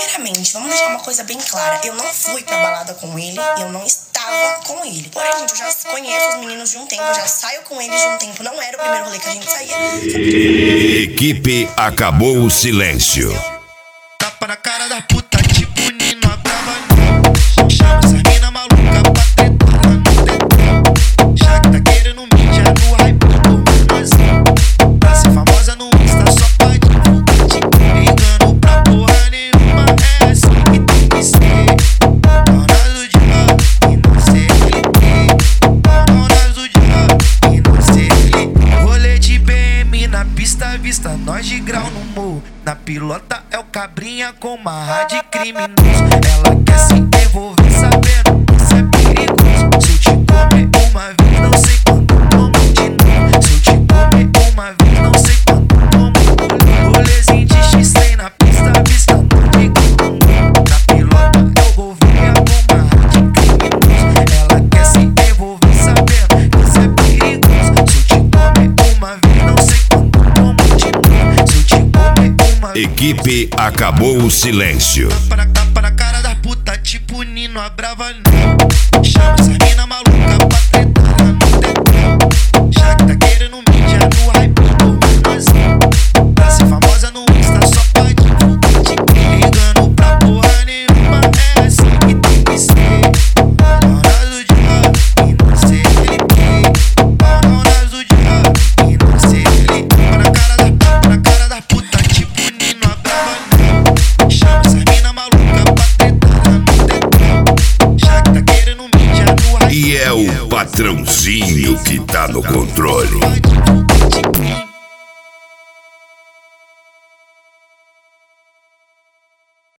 Primeiramente, vamos deixar uma coisa bem clara. Eu não fui pra balada com ele, eu não estava com ele. Porém, gente, eu já conheço os meninos de um tempo, já saio com eles de um tempo. Não era o primeiro rolê que a gente saía. Equipe Acabou o Silêncio. Tapa na cara da puta, tipo Nino Abravanel. Chama essa mina maluca pra tretar lá no tetão. Já que tá querendo mídia no hype do menorzinho. Pra ser famosa no Insta só pode divulgar. Tipo, ligando pra porra nenhuma. É assim que tem que ser. Dona do dia e não sei ele. Dona do dia e não sei ele. Rolê de BM na pista, vista nós de grau no morro. Na pilota é o cabrinha com marra de criminoso. Ela quer se envolver sabendo que isso é perigoso. Se eu te comer uma vez, não sei quando como de novo. Se eu te comer uma vez, não sei quando como. Rolezinho de X-Tem na pista, vista no de grau. Na pilota é o golvinha com marra de criminoso. Ela quer se envolver sabendo que isso é perigoso. Se eu te comer uma vez, não sei quando como de novo. Se eu te comer uma vez. Equipe Acabou o Silêncio. Tapa na cara da puta, tipo Nino Abravanel. Chama essa mina maluca pra tretar lá no tetão. Já que tá querendo mídia no hype do menorzinho. Pra ser famosa no Insta só pode divulgar. Tipo, ligando pra porra nenhuma. É assim que tem que ser. Dona do dia e não sei ele. Dona do dia e não sei ele. Tapa na cara da puta, tipo Nino Abravanel. Chama essa mina maluca pra tretar lá no tetão. Já que tá querendo mídia no hype. E é o patrãozinho que tá no controle.